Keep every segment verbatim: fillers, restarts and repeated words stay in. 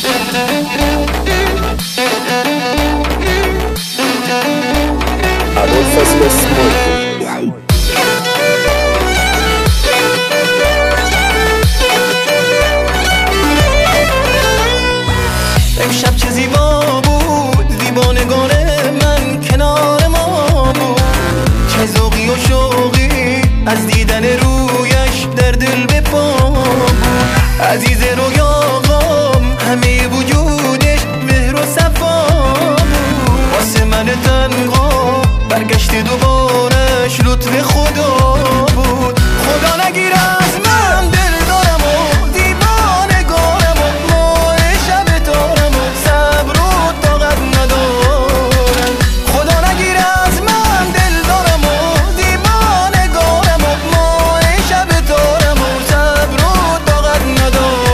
ابوالفضل اسماعیلی. امشب چه زیبا بود، دیوانگان من کنار ما بود. چه ذوقی و شوقی از دیدن رویش در دل به پا بود. عزیز رویاغام همه وجودش مهر و صفا بود. واسه من تنها برگشت دوبارش لطف خدا بود. خدا نگیر از من دل دارم و دیوانگارم و ماه شب تارم و صبر و طاقت ندارم. خدا نگیر از من دل دارم و دیوانگارم و ماه شب تارم و صبر و طاقت ندارم.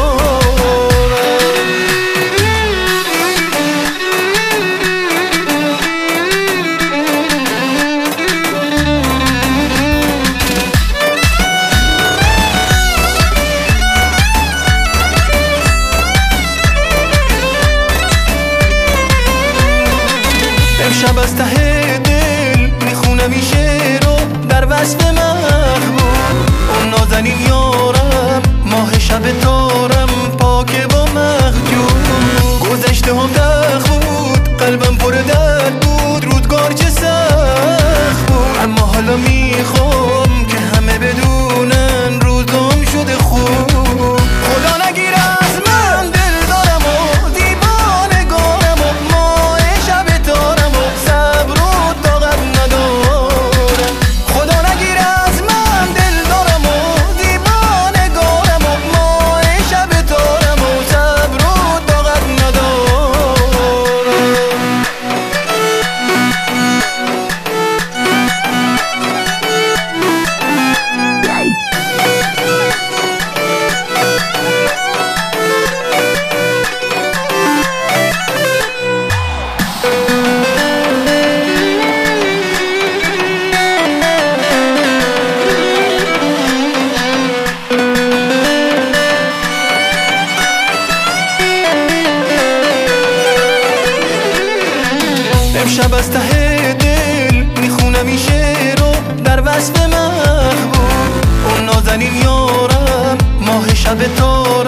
امشب از ته دل میخونم این شعر رو در وصف محبوب. اون نازنین یارم ماه شب تارم پاک با مخجوب. گذشته هم دخ بود قلبم پر درد بود رودگار چه سخت بود. اما حالا میخوام که همه بدونن روزم شده خوب. خدا نگیر از من دل دارم و دیوانگارم و ماه شب تارم و صبر و طاقت ندارم. خدا نگیر از من دل دارم و دیوانگارم و ماه شب تارم و صبر و طاقت ندارم. امشب از ته دل میخونم این شعر رو در وصف محبوب. اون نازنین یارم ماه شب تارم